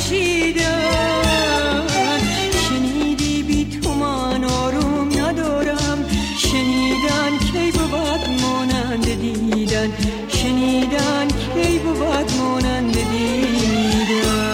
کشیدن. شنیدی بی تو من آروم ندارم، شنیدن کی بود مانند دیدن، شنیدن کی بود مانند دیدن.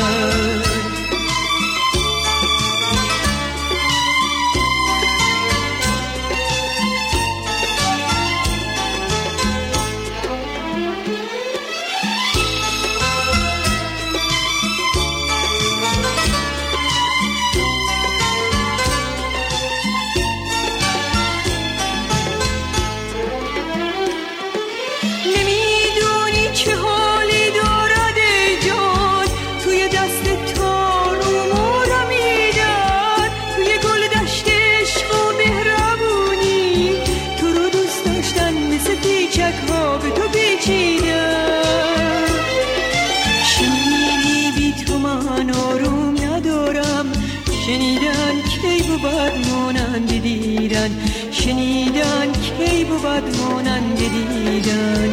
شنیدن کی بود مانند دیدن، شنیدن کی بود مانند دیدن.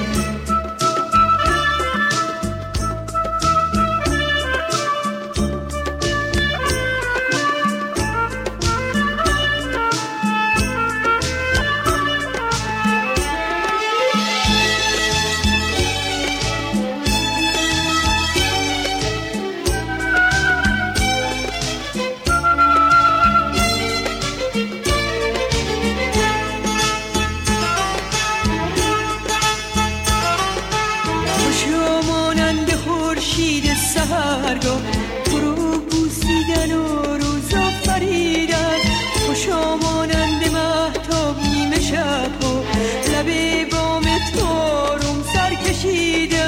سحرگاه فرو بوسیدن و روز آفریدن، خوشا مانند مهتاب نیمه شب و لب بام تارم سر کشیدن.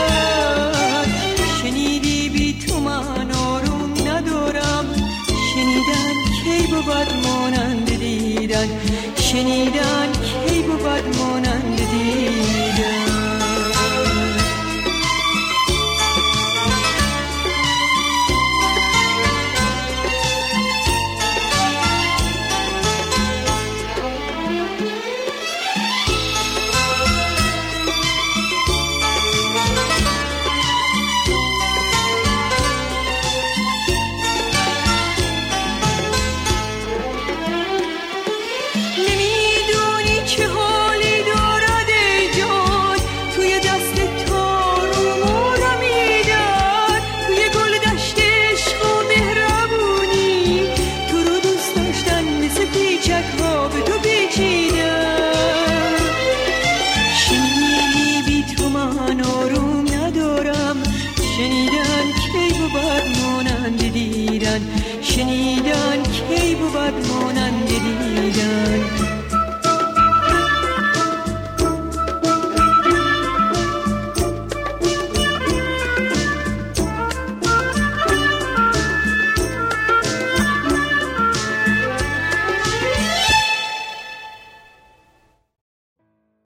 شنیدی بی تو من آروم ندارم، شنیدن کی بود مانند دیدن، شنیدن کی بود مانند دیدن.